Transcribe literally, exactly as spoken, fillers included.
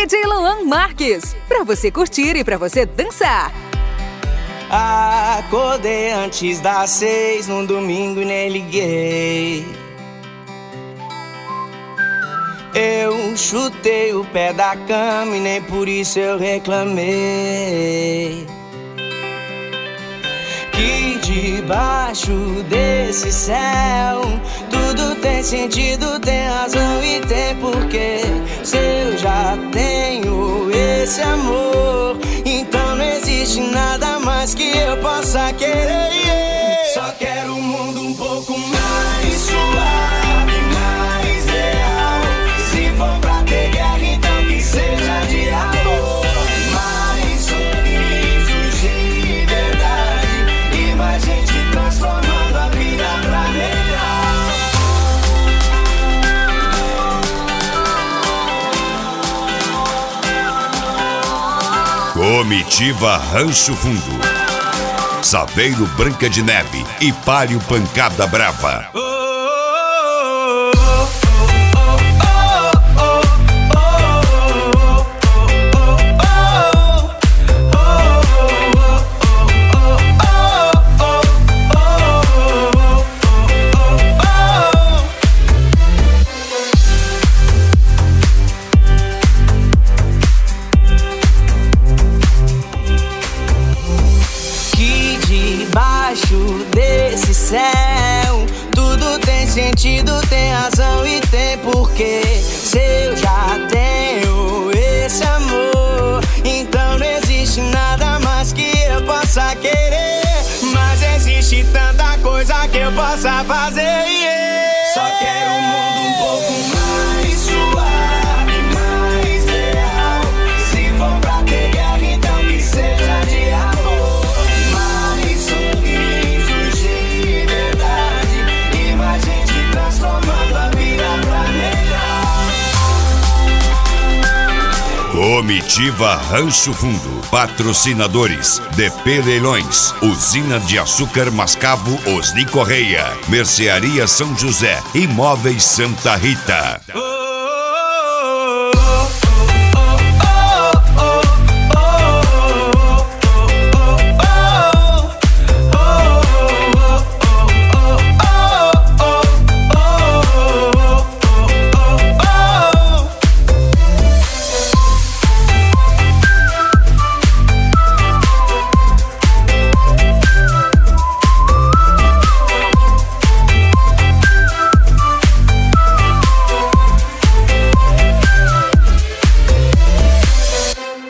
D J Luan Marques, pra você curtir e pra você dançar. Acordei antes das seis num domingo e nem liguei. Eu chutei o pé da cama e nem por isso eu reclamei. Que debaixo desse céu tudo tem sentido, tem razão e tem porquê. Se eu já tenho esse amor, então não existe nada mais que eu possa querer. Só quero um mundo um pouco mais suave, mais real. Se for pra ter guerra, então que seja de amor. Mais sorrisos de verdade e mais gente transformando a vida pra melhor. Comitiva Rancho Fundo, Saveiro Branca de Neve e Páreo Pancada Brava. Desse céu tudo tem sentido, tem razão e tem porquê. Se eu já tenho esse amor, então não existe nada mais que eu possa querer. Mas existe tanta coisa que eu possa fazer. Só quero um mundo um pouco mais suave, mais real. Se for pra ter guerra, então que seja de amor. Mais sorrisos de verdade e mais gente transformando a vida pra melhor. Comitiva Rancho Fundo. Patrocinadores: D P Leilões, Usina de Açúcar Mascavo Osni Correia, Mercearia São José, Imóveis Santa Rita.